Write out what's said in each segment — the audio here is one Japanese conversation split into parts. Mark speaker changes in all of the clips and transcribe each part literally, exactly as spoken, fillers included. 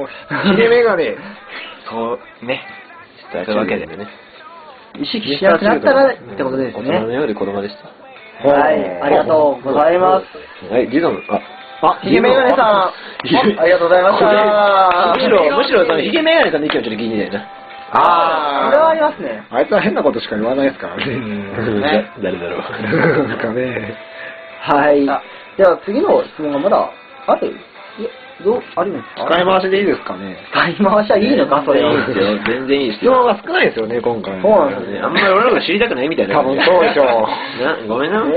Speaker 1: のヒゲメガネ
Speaker 2: そうね。そういうわけでね。
Speaker 3: 意識しやすくなったらってことですね。
Speaker 2: 大人のようで子供でした。
Speaker 3: はい、ありがとうございます。
Speaker 2: はい、リゾン、あ、
Speaker 3: あ、ヒゲメガネさん、ありがとうございました。
Speaker 2: むしろ、むしろそのヒゲメガネさんの意見をちょっと聞いてみたいな。
Speaker 3: ああ、それはありますね。
Speaker 1: あいつは変なことしか言わないですからね。
Speaker 2: ね、誰だろう。
Speaker 1: なんかね。
Speaker 3: はい。では次の質問がまだある？どうあるんですか？
Speaker 1: 使い回しでいいですかね。
Speaker 3: 使い回しはいいのか、それ。
Speaker 2: いいですよ、全然いいです
Speaker 1: 質問が少ないですよね、今回。
Speaker 3: そうなんですね。
Speaker 2: あんまり俺らが知りたくないみたいな。
Speaker 1: 多分そうでしょう。
Speaker 2: な、ごめんな。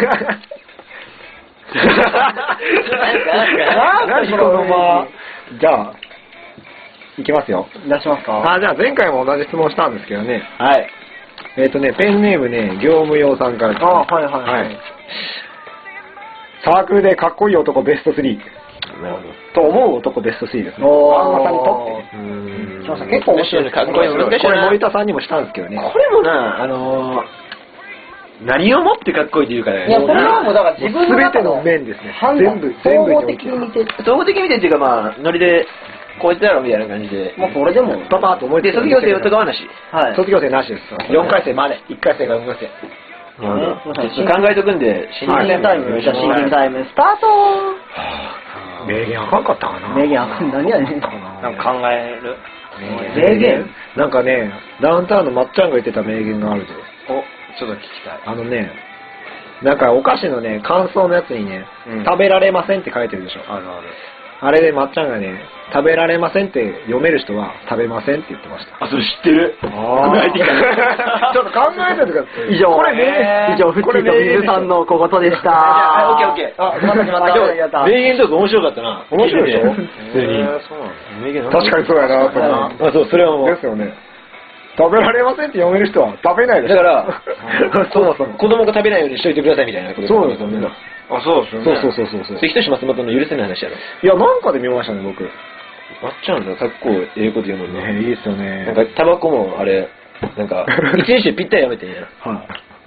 Speaker 1: 何このまま。じゃあ、いきますよ。
Speaker 3: 出しますか？
Speaker 1: あ、じゃあ前回も同じ質問したんですけどね。
Speaker 2: はい。
Speaker 1: えっとね、ペンネームね、業務用さんからです、ね。
Speaker 3: あ、はいはいはい。
Speaker 1: サークルでかっこいい男ベストスリー。
Speaker 2: なるほど。
Speaker 1: と思う男ベストスリーですね。
Speaker 3: おー。
Speaker 1: あんまさんにとって。
Speaker 2: うーん。
Speaker 3: 来ました。結構面白いです。
Speaker 2: かっこいい難しいな。
Speaker 1: これ森田さんにもしたんですけどね。
Speaker 2: これもな、あのー、何をもってかっこいいっていうかね。
Speaker 3: いや、それはもうだから自分の
Speaker 1: 全ての面ですね。全部、
Speaker 3: 総
Speaker 1: 全部
Speaker 3: 合的に見て。
Speaker 2: 総合的に見てっていうかまあ、ノリで、こいつだろみたいな感じで。
Speaker 3: もうそれでも。
Speaker 1: パパッと思いつ
Speaker 2: で、卒業生とかはなし。
Speaker 3: はい。
Speaker 1: 卒業生なしです。よんかい生まで。いっかい生からよんかい生。
Speaker 2: なるほど。考えとくんで、
Speaker 3: シンキングタイム、じゃあシンキングタイム、スタート。
Speaker 1: 名言あかんかったかな。
Speaker 3: 名言あかん、何やねん。
Speaker 2: なんか考える。
Speaker 3: 名言
Speaker 1: なんかね、ダウンタウンのまっちゃんが言ってた名言があるで。
Speaker 2: お、ちょっと聞きたい。
Speaker 1: あのね、なんかお菓子のね、感想のやつにね、食べられませんって書いてるでしょ。
Speaker 2: あるある。
Speaker 1: あれでまっちゃんがね、食べられませんって読める人は食べませんって言ってました。
Speaker 2: あ、それ知ってる。
Speaker 1: ああ。ちょっと考えててください。
Speaker 3: 以上、
Speaker 1: これね、
Speaker 3: 以上、フッチーと水さんの小言でした。
Speaker 2: あ、オッケーオッケー。
Speaker 3: あ、また決まった。やった。
Speaker 2: 名言とか面白かったな。
Speaker 1: 面白いでしょ
Speaker 2: 普通に。そうなの。名言
Speaker 1: 確かにそうやな、やっぱりな。
Speaker 2: あ、そう、それはもう。
Speaker 1: ですよね。食べられませんって読める人は食べないでしょ。
Speaker 2: だから、
Speaker 1: そもそも。
Speaker 2: 子供が食べないようにしといてくださいみたいなこと。
Speaker 1: そうですよね。
Speaker 2: あ、そうですよね。
Speaker 1: そうそうそうそう。
Speaker 2: 関戸松本の許せない話やろ。
Speaker 1: いや、なんかで見ましたね、僕。
Speaker 2: まっちゃんのかっこええこと言うもんね。
Speaker 1: ね、いいっすよね。
Speaker 2: なんか、タバコもあれ、なんか、一日でぴったりやめてんや。
Speaker 1: はい。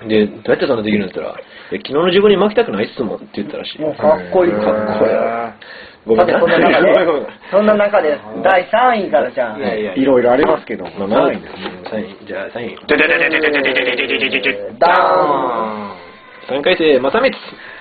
Speaker 2: で、どうやってそんなできるんだったら、いや、昨日の自分に負けたくないっすもんって言ったらしい。
Speaker 3: もうかっこいい。
Speaker 2: かっこいい。ごめんな。
Speaker 3: さて、そんな中で、そんな中で、だいさんいからじゃあ。
Speaker 2: いやいや
Speaker 1: いろいろありますけど、
Speaker 2: まあ、
Speaker 1: さんいですね。
Speaker 2: さんい、じゃあさんい。
Speaker 3: ダーン
Speaker 2: さんかい生、正光。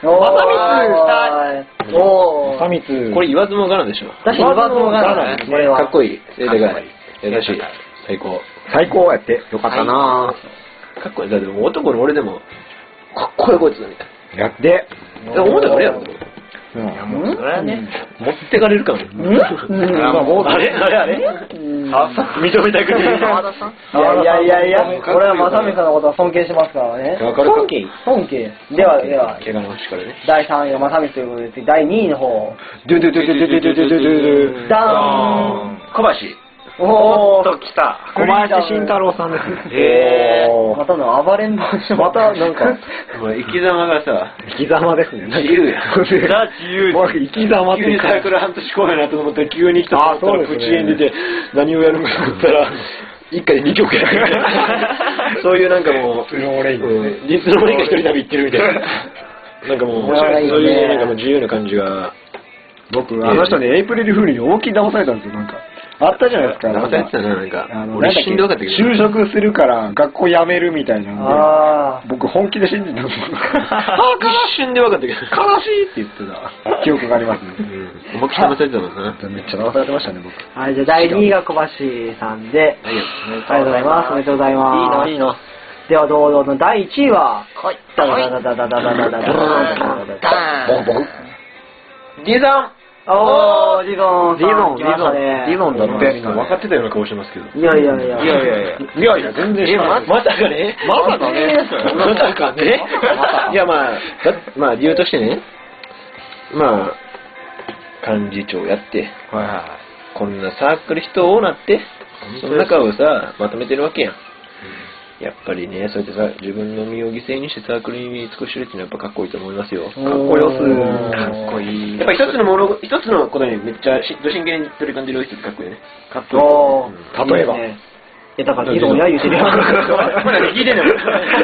Speaker 3: 正光おー。
Speaker 1: 正光。
Speaker 2: これ言わずもがなでしょ。
Speaker 3: 確かに言わずもがなです、これは。
Speaker 2: かっこいい。背高い。優しい。最高。
Speaker 1: 最高やって。よかったな
Speaker 2: ぁ。かっこいい。だって男の俺でも、かっこいいこいつだみたい
Speaker 1: な。やって。
Speaker 2: 思ったら俺やろ。
Speaker 1: いや、
Speaker 2: もうそれはね、持ってかれるかも。
Speaker 3: うん
Speaker 2: あれあれあれ認めたくて。
Speaker 3: いやいやいやいや、俺は正美さんのことは尊敬しますからね。
Speaker 2: わかるか。
Speaker 3: 尊敬。ではでは、
Speaker 2: 怪我の星からね。
Speaker 3: だいさんいが正美ということで、だいにいの方。
Speaker 1: ドゥドゥドゥドゥドゥドゥドゥドゥドゥ
Speaker 3: ダーン
Speaker 2: 小橋。
Speaker 3: おー
Speaker 2: と来た。
Speaker 1: 小林慎太郎さんですね。
Speaker 2: へ
Speaker 1: ー。
Speaker 3: またの暴れん坊将。
Speaker 1: またなんか、
Speaker 2: もう生き様がさ、
Speaker 1: 生き様ですね。
Speaker 2: 自由や。ザ自由。
Speaker 1: もう生き様って
Speaker 2: 急にサークル半年来ないなと思ったら急に来たと思ったら口に出て何をやるのかと思ったら、一回で二曲やるみたいな。そういうなんかもう、
Speaker 1: スノーレインですね。
Speaker 2: 実の間にか一人旅行ってるみたいな。なんかもう、そういうなんかもう自由な感じが。
Speaker 1: 僕、あの人ね、エイプリルフールに大きい騙されたんですよ、なんか。あったじゃないですか。
Speaker 2: 騙されてたな、なんか。
Speaker 1: あの、
Speaker 2: 俺死んで分かったけど。
Speaker 1: 就職するから学校辞めるみたいなんで、僕本気で信じてたんですよ。
Speaker 2: 一瞬で分かったけど。
Speaker 1: 悲しいって言ってた記憶がありますね。
Speaker 2: 思いっきり騙されてたもんな。
Speaker 1: めっちゃ騙されてましたね、僕。
Speaker 3: はい、じゃあだいにいが小橋さんで、ありがとうございます。おめでとうございます。
Speaker 2: いいの、いいの。
Speaker 3: では堂々のだいいちいは、
Speaker 2: はい。
Speaker 3: ダダダダダダダダダダダ
Speaker 1: ボンボン。
Speaker 2: ディザン
Speaker 3: おー、リゾン
Speaker 1: リゾン、リゾン、
Speaker 3: ン、
Speaker 1: リゾンだろ。
Speaker 2: 分かってたような顔してますけど。
Speaker 3: いやいやいや。
Speaker 2: いやいやいや。
Speaker 1: いやいや、全然知らない。
Speaker 2: まさかね。
Speaker 1: まさかね。
Speaker 2: まさかね。いやまあ、まあ理由としてね、まあ、幹事長やって、こんなサークル人多なって、その中をさ、まとめてるわけやん。やっぱりね、そうやってさ、自分の身を犠牲にしてサークルに尽くしてるっていうのはやっぱかっこいいと思いますよ。かっこよす。かっこいい。やっぱ一つのもの、一つのことにめっちゃしど真剣に取り組んでる人ってかっこいいね。かっこいい。
Speaker 1: 例えば。
Speaker 3: え、だからリゾンや言うてるやん。
Speaker 2: まだ聞いてんのよ。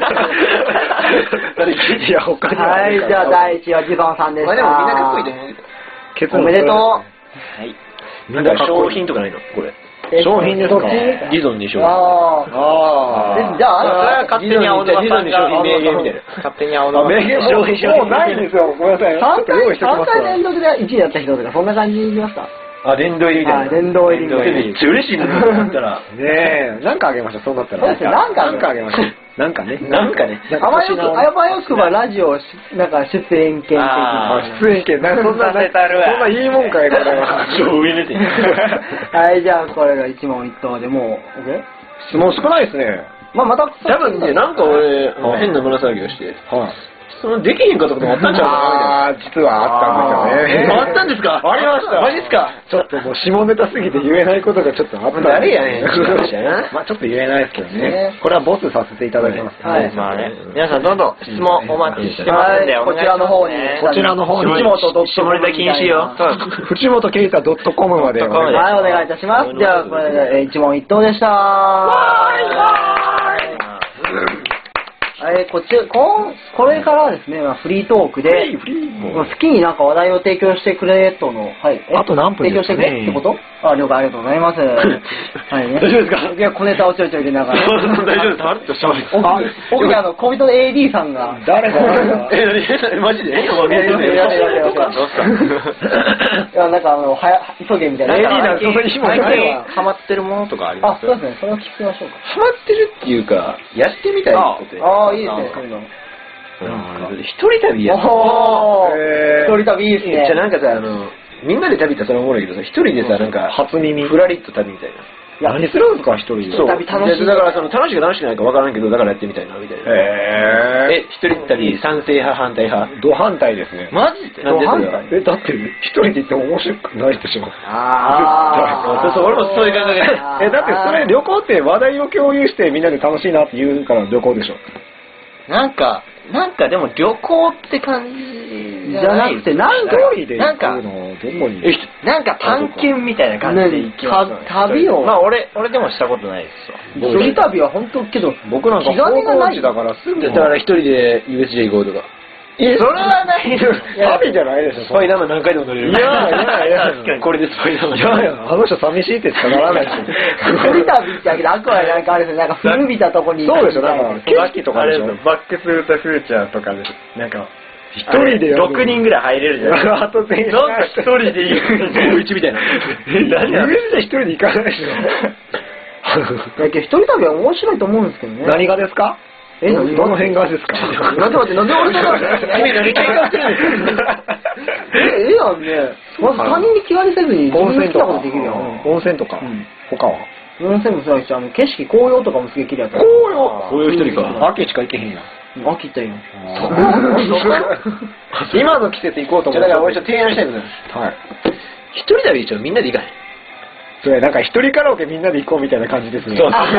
Speaker 1: いや、他には。
Speaker 3: はい、じゃあだいいちいはリゾンさんでした。
Speaker 2: まあでもみんなかっこいいと思う。
Speaker 3: おめでとう。
Speaker 2: はい。 なんか商品とかないのこれ。
Speaker 1: 商品ですか？
Speaker 2: ディゾンに商品。
Speaker 3: あ
Speaker 1: あ
Speaker 3: あ。じゃあ、
Speaker 4: それは勝手に青沼さんが
Speaker 2: ディゾンに商品名言みたいな。
Speaker 4: 勝手に青沼さん
Speaker 1: 名言商品もうないんですよ。ごめんなさい。ちょっと用意してきます
Speaker 3: さんかい連続でいちいやった人とか、そんな感じにいきますか？
Speaker 2: あ、殿堂入りみたいな。
Speaker 3: 殿堂入りみたいな。
Speaker 2: めっちゃ嬉しいもんだったら。
Speaker 1: ねえ、なんかあげましょう、そうなったら。
Speaker 3: なんか
Speaker 1: なんかあげましょう。なんかね。
Speaker 2: なんかね。
Speaker 3: あわよく、あわよくばラジオ、なんか出演権的
Speaker 4: あ
Speaker 3: な。
Speaker 1: 出演権、なんかそんな、そんないいもんかい、これは。
Speaker 2: 超上出て。
Speaker 3: はい、じゃあこれが一問一答でもう、OK？
Speaker 1: 質問少ないですね。
Speaker 3: まあまた、
Speaker 2: 多分ね、なんか俺、変な胸騒ぎをして、
Speaker 1: はい。
Speaker 2: そのできへんかったこともあったんちゃうかなみたいな。
Speaker 1: あー、実はあったんですよね。
Speaker 2: あったんですか？
Speaker 1: ありました。
Speaker 2: マジっすか？
Speaker 1: ちょっともう下ネタすぎて言えないことがちょっとあったんで。
Speaker 2: 誰やねんって話やな。
Speaker 1: まあちょっと言えないですけどね
Speaker 3: ね。
Speaker 1: これはボスさせていただきます。
Speaker 3: はい
Speaker 4: まあね、皆さんどんどん質問お待ちしてますんで、
Speaker 3: はい
Speaker 4: お願いしますね
Speaker 3: こちらの方に
Speaker 1: こちらの方に
Speaker 3: 藤本ドット
Speaker 2: 下ネタ禁止よ。
Speaker 1: 藤本啓太 .com まで。
Speaker 4: ドットコムで
Speaker 3: はい、お願いいたします。じゃあ、これでえー一問一答でした。はい、こっち、こんこれからはですね、まあ、フリートークで、まあ好きになんか話題を提供してくれとの、はい。え
Speaker 1: あと何分
Speaker 3: 提供してくれってことあ、了解、ありがとうございます。はい、ね。
Speaker 2: 大丈夫ですか？
Speaker 3: いや、小ネタをちょいちょい入れながら。
Speaker 2: 大丈夫ですか？としてます。
Speaker 3: お僕にあの、小人の エーディー さんが、
Speaker 1: 誰だ
Speaker 2: え、何マジで？
Speaker 3: いやいやいやいやいやいや
Speaker 4: どうしたどうした
Speaker 3: いや、なんかあの、はや、急げみたいな。
Speaker 1: エーディー なんかその
Speaker 4: 最
Speaker 1: 日も
Speaker 4: 近
Speaker 1: ないわ。
Speaker 4: ハマってるものとかありま
Speaker 3: あ、
Speaker 4: す？
Speaker 3: そうですね。それを聞きましょうか。
Speaker 2: ハマってるっていうか、やってみたいことで。
Speaker 3: ああ、いいですね、そういうの。
Speaker 2: うん一人旅やって
Speaker 3: おー、
Speaker 1: へー
Speaker 3: 一人旅いいですね。
Speaker 2: じゃあなんかさ、あの、みんなで旅ってそれおもろいけどさ、一人でさ、なんか、
Speaker 1: 初耳。
Speaker 2: フラリット旅みたいな。
Speaker 1: 何するんですか、一人で。
Speaker 2: そう。
Speaker 3: 旅楽しい
Speaker 2: でだからその、楽しいか楽しくないかわからんけど、だからやってみたいな、みたいな。
Speaker 1: へ
Speaker 2: え、一人旅賛成派、反対派？
Speaker 1: ー。ド反対ですね。
Speaker 4: マジで？
Speaker 2: なんでそれ
Speaker 3: 反
Speaker 2: は？
Speaker 1: え、だって、一人で行っても面白くないでしょ。
Speaker 3: あ
Speaker 2: そうそう、俺もそういう感覚で。
Speaker 1: え、だってそれ旅行って話題を共有してみんなで楽しいなって言うから旅行でしょ。
Speaker 4: なんか、なんかでも旅行って感じじゃない
Speaker 3: じゃなくて、なんか、
Speaker 1: 一人で行くの、どこに？
Speaker 2: え、
Speaker 4: なんか探検みたいな感じで行きますよね。
Speaker 3: た旅を
Speaker 4: まあ俺、俺でもしたことないですよ。
Speaker 3: 一人旅は本当けど、
Speaker 1: 僕なんか
Speaker 3: 気兼ねがない
Speaker 1: 高校地だからすぐ。
Speaker 2: だから一人で ユーエスジェー 行こうとか。
Speaker 1: え、
Speaker 4: それはないよ。
Speaker 1: 旅じゃないでしょ。
Speaker 2: スパイダーマン何回でも乗れる。
Speaker 1: いやいやいや
Speaker 4: 確かに
Speaker 2: これでスパイダーマン。
Speaker 1: いやいや、あの人寂しいってしかならないでしょ。
Speaker 3: 一人旅ってわけで、あくまでなんかあれですね、なんか古びたとこに行く
Speaker 1: そうでしょ、なん
Speaker 3: みたい
Speaker 1: か景色とかでしょ。
Speaker 4: バックスルートフューチャーとかで、なんか、
Speaker 1: 一人でやる
Speaker 4: ろくにんぐらい入れるじゃないですか。
Speaker 1: あと全員。
Speaker 4: なんか一人で行くみたいな。
Speaker 2: うちみたいな。
Speaker 4: え、何や
Speaker 1: ユーエスで一人で行かないでしょ。
Speaker 3: いやけど一人旅は面白いと思うんですけどね。
Speaker 1: 何がですか？
Speaker 3: え、何
Speaker 1: どの辺がですか？
Speaker 3: 待って待って、なんで俺が
Speaker 2: 君何喧嘩してるんですか？
Speaker 3: え、ええやんね。まず他人に気兼ねせずに自分の好きなことできるやん。
Speaker 1: 温泉とか
Speaker 3: ん。
Speaker 1: 他は？
Speaker 3: 温泉もそうだし、あの、景色、紅葉とかもすげえ綺麗やった。
Speaker 1: 紅葉。
Speaker 2: こういう一人か。
Speaker 1: 秋しか行けへんやん。
Speaker 3: 秋行ったらいいよ。
Speaker 1: 今の季節行こうと
Speaker 2: じゃあだから
Speaker 1: 思って。
Speaker 2: 俺ちょっと提案したいことある。
Speaker 1: はい。
Speaker 2: 一人旅一応みんなで行かへん。
Speaker 1: それなんか一人カラオケみんなで行こうみたいな感じですね。
Speaker 2: そうあ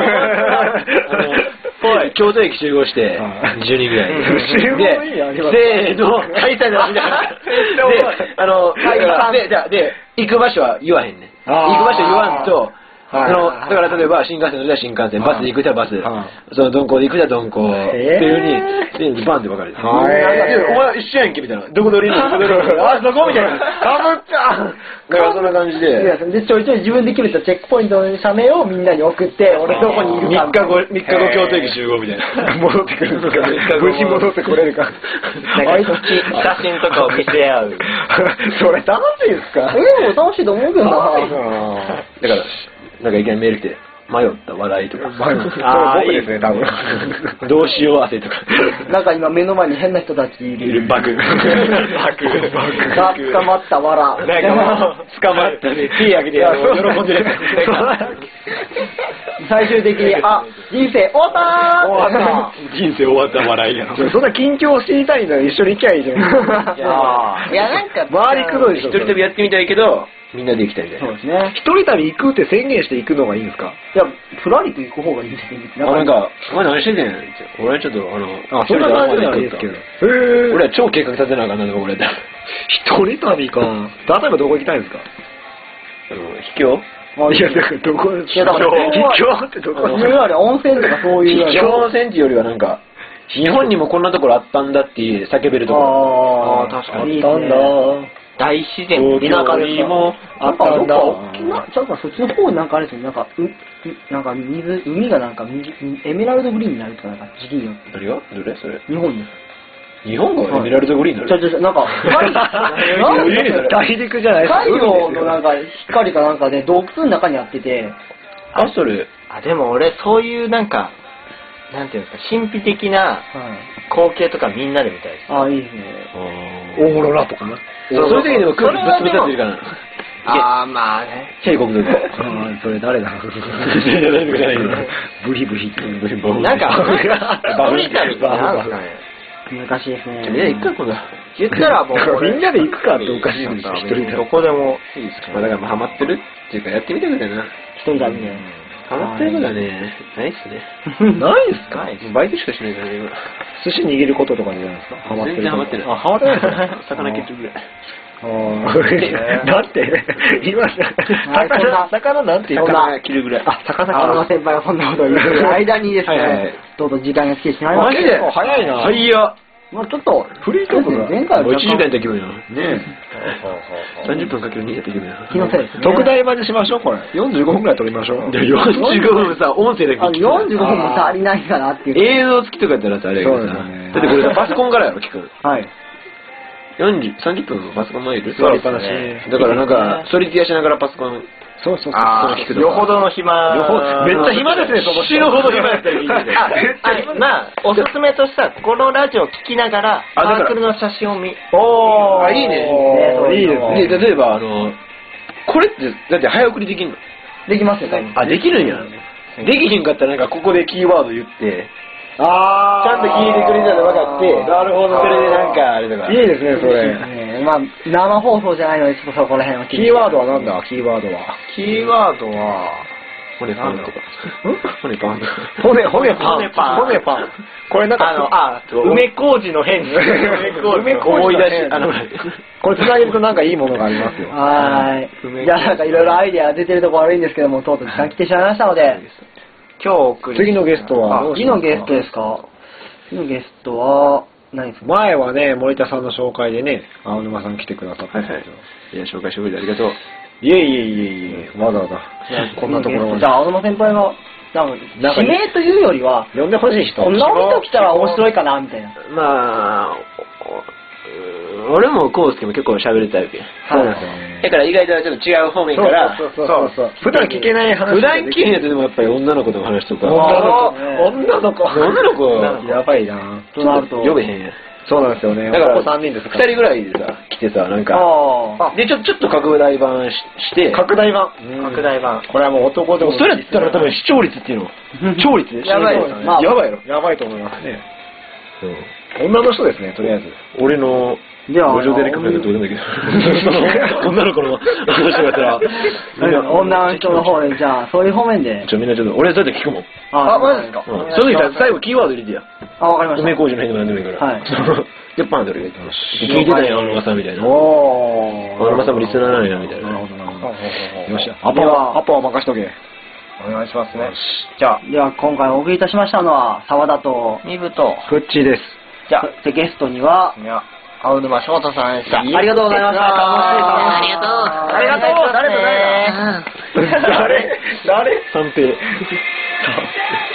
Speaker 2: の、京都駅集合して
Speaker 1: は、い
Speaker 2: じゅうにんぐらい。
Speaker 1: 集合の意味あります
Speaker 2: で、せーの、解散だみたいな。で、あの、
Speaker 3: 解散
Speaker 2: で、じゃあで、行く場所は言わへんねん。
Speaker 1: あー
Speaker 2: 行く場所言わんと、
Speaker 1: はい
Speaker 2: その、だから例えば新幹線乗る人は新幹線、バスで行く人はバス
Speaker 1: は、
Speaker 2: その鈍行で行く人は鈍行、っていうふうに、でバンって分かれる。
Speaker 1: はい
Speaker 2: でお前一緒やんけみたいな。どこ乗りにどこ乗りにあ、そこみたいな。
Speaker 1: かぶった
Speaker 2: だからそんな感じ
Speaker 3: いや
Speaker 2: で。
Speaker 3: で、ちょいちょい自分で決めたチェックポイントの社名をみんなに送って、俺どこにいるか
Speaker 2: みっかご、みっかご京都駅集合みたいな。
Speaker 1: 戻ってくるんですか？無事戻ってこれるか。
Speaker 4: なんか写真とかを見せ合う。
Speaker 1: それ楽しいですか？
Speaker 3: え、でも楽しいと思うけどな。
Speaker 2: だから、なんかいきなりメール来て、迷った笑いとか。
Speaker 1: ああ、僕ですね、多分。
Speaker 2: どうしよう汗とか。
Speaker 3: なんか今目の前に変な人たちい
Speaker 2: い
Speaker 3: る。
Speaker 2: るバグ。バグ。
Speaker 3: が捕まったわら。
Speaker 2: なんかもう、捕まったね。手上げて、あの喜んでるやつ。
Speaker 3: 最終的に、あ、人生終わったー
Speaker 1: 終わっ
Speaker 2: 人生終わった笑いやろ。
Speaker 1: そんな近況を知りたいなら一緒に行きゃいいじゃん。
Speaker 4: いや、いやなんか、
Speaker 1: 周りくどいでしょ。
Speaker 2: 一人旅やってみたいけど、みんなで行きたいみたいな。
Speaker 3: そうですね。
Speaker 1: 一人旅行くって宣言して行くのがいいんですか？
Speaker 3: いや、ふらりと行く方がいいですね。
Speaker 2: あ、なんか、お前何してんねんって。俺はちょっと、あの、
Speaker 1: あ、そんな感じならいいですけど。へぇ
Speaker 2: 俺は超計画立てなあかんなんだもん、俺だ。
Speaker 1: 一人旅か。例えばどこ行きたいんですか？
Speaker 2: あの、秘境
Speaker 3: あ
Speaker 1: いや、だからどこです
Speaker 3: いやだから
Speaker 1: 秘境ってどこ
Speaker 3: そういうより温泉とかそういうより
Speaker 2: 秘境温泉地よりはなんか、日本にもこんなところあったんだって叫べるところ。
Speaker 3: ああ、確かに。
Speaker 1: あったんだ。
Speaker 4: 大自然
Speaker 1: 田舎にもあったんだ。
Speaker 3: 沖縄、ちょっとそっちの方になんかあれですよ、なんか、う、なんか水、海がなんか水、エメラルドグリーンになるとか、なんか時期によって。
Speaker 2: 何がどれそれ
Speaker 3: 日本です。
Speaker 2: 日本がエメラルドグリーンになる？
Speaker 3: ちょちょちょ、なんか、
Speaker 1: 大陸じゃないですか。
Speaker 3: 太陽のなんか光かなんかで洞窟の中にあってて、
Speaker 2: あ、それ。
Speaker 4: あ、でも俺そういうなんか、なんていうんですか、神秘的な光景とかみんなで見たいです。
Speaker 3: ああ、いいですね。
Speaker 1: オーロラとかな。
Speaker 2: そういう時にでも空気ぶつぶつってるから。
Speaker 4: ああ、まあね。
Speaker 2: 帝国の子。
Speaker 1: ああ、それ誰だブヒブヒ。
Speaker 4: なんか、バブリタルってなんですかね。
Speaker 3: 難しいですね。
Speaker 2: みんなで行くか、今度。
Speaker 4: 言ったらもう、
Speaker 1: みんなで行くかっておかしいんですよ。
Speaker 4: 一人で。どこでもいいですか
Speaker 2: まあだからハマってるっていうか、やってみてくれな。
Speaker 3: 一人旅ね。
Speaker 2: ハマってることはね、ないっすね。
Speaker 1: ないですか？
Speaker 2: バイトしかしないからね、今。
Speaker 1: 寿司握ることとかじゃないですか？ハマってる。
Speaker 2: 全然ハマってない。
Speaker 1: あ、ハマってない
Speaker 2: 魚切ってくれ。
Speaker 1: ああ、だって言いました。魚、魚なんて言った
Speaker 2: 魚切るぐらい。
Speaker 3: あ、魚あの先輩がそんなことを言う間にですね、どうぞ時間が来てしまいました。
Speaker 1: マジで早いな。
Speaker 2: 早っ。
Speaker 3: まあちょっと、
Speaker 1: フリートークが
Speaker 3: 前回
Speaker 2: もういちじかんやったら気分よ。
Speaker 1: ねえ。
Speaker 2: さんじゅっぷんかけるにやったら気分よ。
Speaker 3: 気のせいですね。
Speaker 1: 特大までしましょう、これ。よんじゅうごふんくらい撮りましょう。
Speaker 2: よんじゅうごふんさ、音声だけ聞く。
Speaker 3: よんじゅうごふんも足りないかなっていう。
Speaker 2: 映像付きとかやったらあれやけどさ。だってこれさ、パソコンからやろ、聞く。
Speaker 3: はい。
Speaker 2: よんじゅう、さんじゅっぷんパソコン前いる
Speaker 1: 座りっぱなし。
Speaker 2: だからなんか、ソリティアしながらパソコン。
Speaker 1: そうそうそう。
Speaker 4: ああ、よほどの暇。
Speaker 1: めっちゃ暇ですね、その
Speaker 2: 死ぬほど暇やったらいいんだけど。
Speaker 4: あ、まあ、おすすめとしては、このラジオ聞きながら、サークルの写真を見。
Speaker 1: おー。
Speaker 2: あ、いいね。
Speaker 1: いいですね。
Speaker 2: で、例えば、あの、これって、だって早送りできんの？
Speaker 3: できますよ、多分。
Speaker 2: あ、できるんや。できひんかったらなんかここでキーワード言って、
Speaker 1: あ
Speaker 2: ちゃんと聞いてくれたら分かって、
Speaker 1: なるほど。
Speaker 2: それでなんか、あれとか。
Speaker 1: いいですね、それ。
Speaker 3: ねまあ、生放送じゃないので、ちょっとそこら辺を
Speaker 1: キーワードはなんだ、キーワードは。
Speaker 4: キーワードは、
Speaker 2: 骨パンとか。骨パンとか。
Speaker 1: 骨、骨パン。
Speaker 4: 骨パン
Speaker 1: 骨パン。これなんか、
Speaker 4: あの、あ、梅麹の変に。
Speaker 1: 梅麹
Speaker 2: 思い出し、あの、
Speaker 1: これ繋げるとなんかいいものがありますよ。
Speaker 3: はーい。じゃあなんかいろいろアイデア出てるとこ悪いんですけども、とうとう時間来てしまいましたので、
Speaker 4: 今日送る。
Speaker 1: 次のゲストは、
Speaker 3: 次のゲストですか？次のゲストは、何ですか？
Speaker 1: 前はね、森田さんの紹介でね、青沼さん来てくださったんですけど。
Speaker 2: いや、紹介してくれてありがとう。
Speaker 1: いえいえいえいえ、わざわざ。こんなところまで。
Speaker 3: じゃあ、青沼先輩が、なんか指名というよりは、
Speaker 1: 呼んでほしい人。
Speaker 3: こんな人来たら面白いかな、みたいな。
Speaker 2: まあ、俺もコウスケも結構喋るタイプや。
Speaker 1: そうですよね。
Speaker 2: だから意外とちょっと違う方面から、
Speaker 1: そうそうそうそう。普段聞けない話。
Speaker 2: 普段聞けへんやつでもやっぱり女の子の話とか。
Speaker 1: 女の子。
Speaker 2: 女の子。
Speaker 1: やばいな。
Speaker 2: となると。呼べへんやん。
Speaker 1: そうなんですよね。
Speaker 2: だから
Speaker 1: さんにんですか
Speaker 2: ふたりぐらいでさ、来てさ、なんか。で、ちょちょっと拡大版して。
Speaker 1: 拡大版。
Speaker 4: 拡大版。
Speaker 1: これはもう男でも。
Speaker 2: それやったら多分視聴率っていうの。聴率
Speaker 3: やばいよ。
Speaker 2: やばいやろ。
Speaker 1: やばいと思いますね。女の人ですね、とりあえず。
Speaker 2: 俺の、路上でね、考えたらどうでもいいけど。女の子の話がやったら。
Speaker 3: 女の人の方で、じゃあ、そういう方面で。
Speaker 2: ちょ、みんなちょっと、俺そうやって聞くもん。
Speaker 3: あ、マジですか？
Speaker 2: その時さ、最後キーワード入れてや。
Speaker 3: あ、わかりました。
Speaker 2: 梅麹の辺でも何でもいいから。はい。で、パンと俺が言ってます。聞いてたよ、青沼さんみたいな。
Speaker 1: お
Speaker 2: ー。青沼さんもリスナーなんや、みたいな。
Speaker 1: なるほど、なるほど。よし、アポは、アポは任しとけ。
Speaker 4: お願いしますね。じゃあ、
Speaker 3: では今回お送りいたしましたのは、沢田と、
Speaker 4: ミブと、
Speaker 1: フッチーです。
Speaker 3: じゃあ、でゲストには、
Speaker 4: いや、青沼翔太さんでした。
Speaker 3: ありがとうございました。楽しい
Speaker 4: ありがとう。ありがとう。誰と誰だ？
Speaker 1: 誰誰
Speaker 2: 三平。